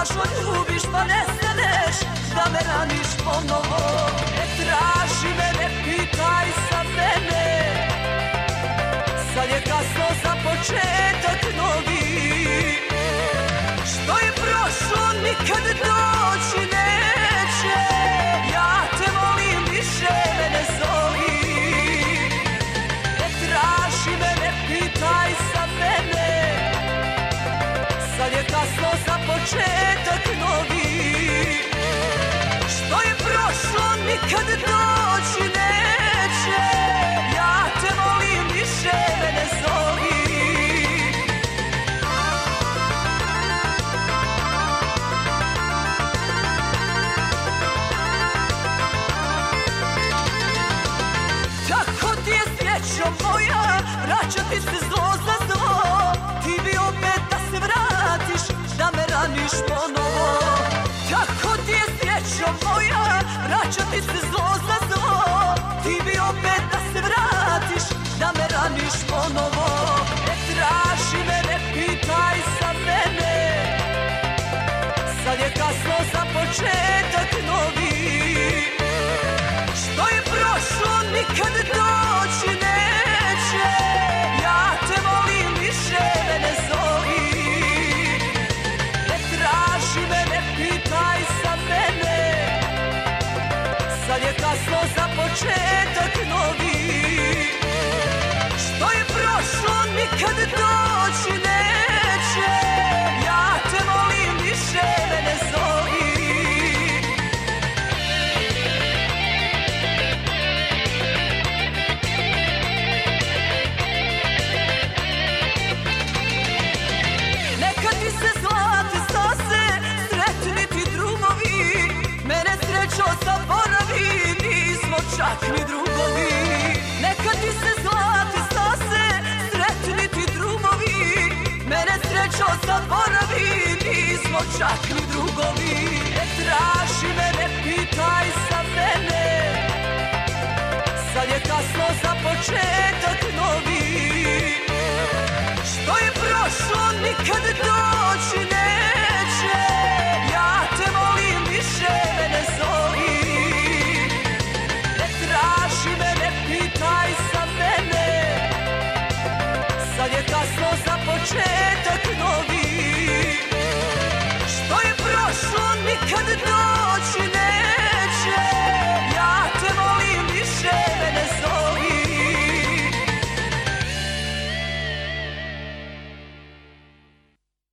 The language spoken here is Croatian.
lažno ljubiš pa nestaneš, da me raniš ponovo. Ne traži me, ne pitaj za mene, sad je kasno za početak novi. Što je prošlo nikad doći neće, ja te volim, više me ne zovi. Ne traži me, ne pitaj za mene, sad je kasno za početak novi. Što je prošlo nikad doći neće, ja te volim, više me ne zovi. Tako ti je srećo moja, vraćati se zlo za zlo. Ti bi opet da se vratiš, da me raniš ponovo. Tako ti je srećo moja, vraćati se zlo za zlo. Ti bi opet da se vratiš, da me raniš ponovo. Ne traži me, ne pitaj za mene, sad je kasno za početak novi. Što je prošlo nikad doći neće, ja te volim, više me ne zovi. Ne traži me, ne pitaj za mene, sad je kasno za početak novi. Što je prošlo nikad doći neće, ja te volim, više me ne zovi. Neka ti se zlate stase, sretni ti drugovi, mene srećo zaboravi, nismo čak ni drugovi. Neka ti se zlate stase, sretni ti drugovi, mene srećo zaboravi, nismo čak ni drugovi. Ne traži me, ne pitaj za mene, sad je kasno za početak novi. Što je prošlo nikad doći